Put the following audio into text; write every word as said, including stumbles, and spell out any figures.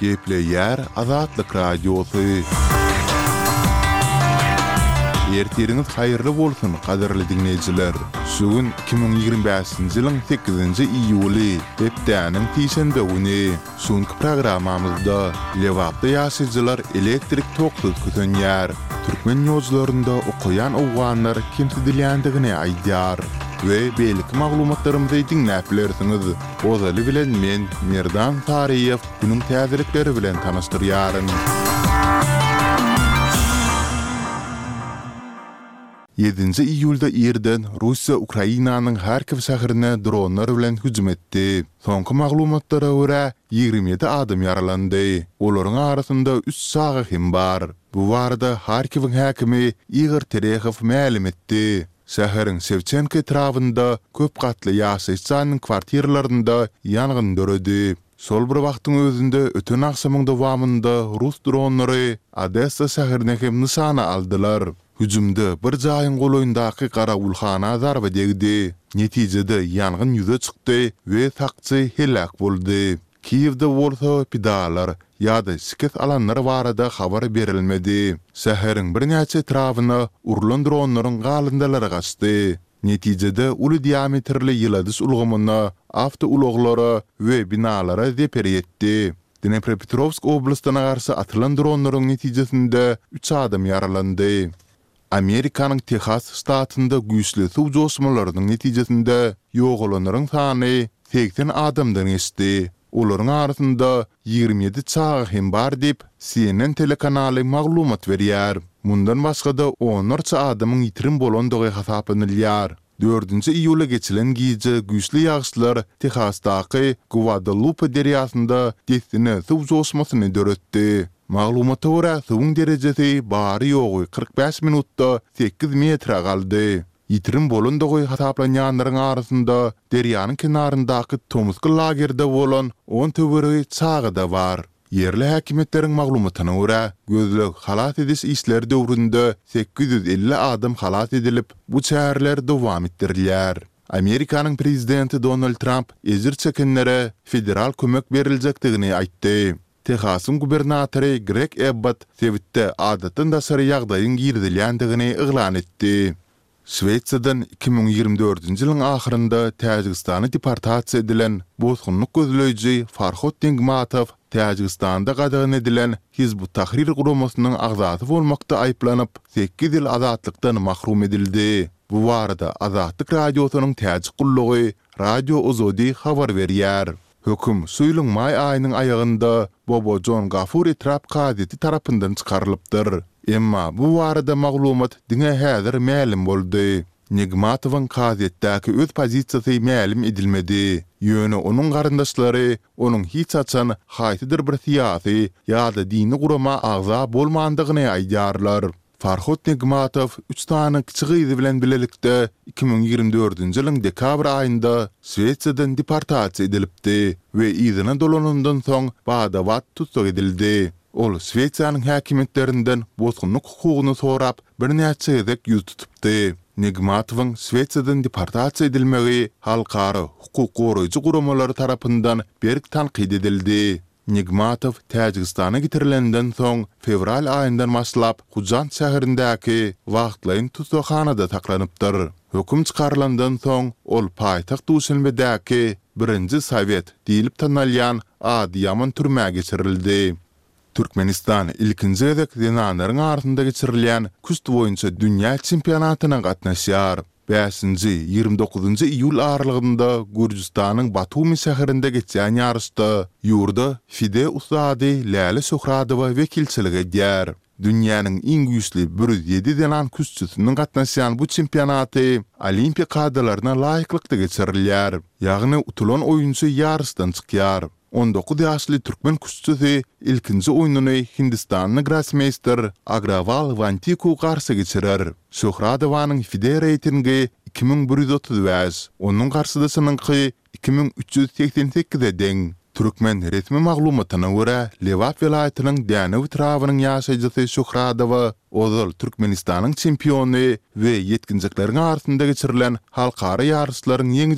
Gepleyer Azatlyk Radiosu. Ertiriniz hayırlı bolsun, qadarly dinleyijiler. Şugün iki bin ýygrimi beşinji ýylyň sekizinji iýuly, hepdäniň tiýşenbe güni. Şunky programmamyzda Lewapda ýaşaýjylar elektrik toksuz kütünýär. Türkmen ýozlarynda okuyan owganlar kimsidilýändigini aýdýar. Ve beýlik maglumatlarymyzy dinläp bilersiňiz. Ozaly bilen men Merdan Tariýew günüň täzelikleri bilen tanystyryaryn. yedinji iýulda ýerden Russiýa Ukrainanyň Harkiw şäherine dronlar bilen hüjüm etdi. Soňky maglumatlara görä ýygrimi ýedi adam ýaralandy. Olaryň arasynda üç sagahym bar. Bu barada Harkiwiň häkimi Igor Terekhov ma'lum etdi. Şäheriň Şevçenko etrafynda köp gatly ýaşaýjanyň kwartiralarynda ýangyn döredi. Sol bir wagtyň özünde öten akşamyň dowamında Rus dronlary Odessa şäherine hem nysana aldylar. Hüjümde bir jaýyň goloýundaky garawulhana zarba degdi. Netijede ýangyn ýüze çykdy we sakçy helak boldy. Kiýewde bolsa pidalar ýa-da şikes alanlar barada habar berilmedi. Şäheriň bir näçe etrawyna urulan dronlaryň galındalary gaçdy. Netijede uly diametrli ýyldys ulgamyna, awto ulaglary we binalara zeper ýetdi. Dnepropetrovsk oblastyna garşy atylan dronlaryň netijesinde üç adam ýaralandy. Amerikanyň Texas ştatynda güýçli suw josmalarynyň netijesinde ýogalanaryň sany seksen adamdan geçdi. Olaryň arasynda ýygrimi ýedi çagahym bar diýip C N N telekanaly maglumat berýär. Mundan başga da onlarça adamyň ýitirim bolandygy hasaplanylar. dördünji iýula geçilen gije güýçli ýagşylar Texasdaky Guadalupe deriýasynda destine suw josmasyny döretdi. Maglumata görä suwuň derejesi bary ýogy kırk beş minutda sekiz metre galdy. Ýitirim bolandygy hasaplanýanlaryň arasynda derýanyň kenaryndaky Tomsk lagerde bolan on töweri çagy da bar. Yerli häkimetleriň maglumatyna görä, gözleg halat ediş işleri döwründe sekiz yüz elli adam halat edilip, bu çäherler dowam etdirilýär. Amerikanyň prezidenti Donald Trump ezir çekenlere federal kömek beriljakdygyny aýtdy. Texasyň gubernatory Greg Abbott Twitter'de adatdan daşary ýagdaýyň girdilýändigini eglan etdi. Şweýçardan iki bin ýygrimi dördünji ýylyň ahyrynda Täjikistana deportasiýa edilen bozgunlyk gözleýiji Farhod Dengmatow Täjikistanda gadagyn edilen Hizbut Tahrir guramasynyň agzasy bolmakda aýplanyp sekiz ýyl azatlykdan mahrum edildi. Bu barada Azatlyk radiosynyň täjik gullugy Radio Ozodi habar berýär. Höküm suýlyň may aýynyň aýagynda Bobo John Gafur etrap gazeti tarapyndan çykarylypdyr. Emma bu barada maglumat diňe häzir ma'lum boldy. Negmatowyň gazetdäki öz pozisiýasy ma'lum edilmedi. Ýöne onuň garyndaşlary onuň hiç açan haýsydyr bir siýasy ýa-da dini gurama agza bolmandygyny aýdýarlar. Farhod Negmatow üç tane kiçigi bilen bilelikde iki bin ýygrimi dördünji ýylyň dekabr aýynda Şweýçardan deportasiýa edilipdi we izine dolanyndan soň bada-bat tutsak edildi. Ol Şweýçaryň häkimetlerinden bozgunlyk hukugyny sorap bir näçe ýyl ýüz tutupdy. Negmatowyň Şweýçardan deportasiýa edilmegi halkara hukuk goraýjy guramalary tarapyndan berk tanqid edildi. Negmatow Täjikistana getirilenden soň fevral aýyndan başlap Hujan şäherindäki wagtlaryň tutukhanada saklanypdyr. Höküm çykarlandan soň ol paýtagt Duşanbedäki birinji Sowet diýilip tanalýan Adıyaman türmäge geçirildi. Türkmenistan ilkinji gezek zenanlaryň arasynda geçirilýän küst boýunça dünýä çempionatyna gatnaşýar. beşinji ýygrimi dokuzunji iýul aralygynda Gürjistanyň Batumi şäherinde geçen ýarışda ýurda Fide Usady Läli Şöhradowa wekilçilik edýär. Dünýäniň iň güýçli bir yüz ýedi denan küsçüsiniň gatnaşýan bu çempionaty olimpiya kadrlaryna laýyklykda geçirilýär. Ýagny utulan oýunçy ýarışdan çykýar. on dokuz ýaşly türkmen küsçüsi ilkinji oýunyny Hindistanyň grossmeister Agraval Vantiku garşy geçirer. Şöhradowanyň Fide reytingi iki bin bir yüz otuz beş, onuň garşydasynyňky iki bin üç yüz seksen sekize deň. Türkmen resmi maglumatyna görä Lewap welaýatynyň Dänew trawynyň ýaşaýjysy Şöhradowa ozal Türkmenistanyň çempiony we ýetkinjikleriň arasynda geçirilen halkara ýarışlaryň ýeňi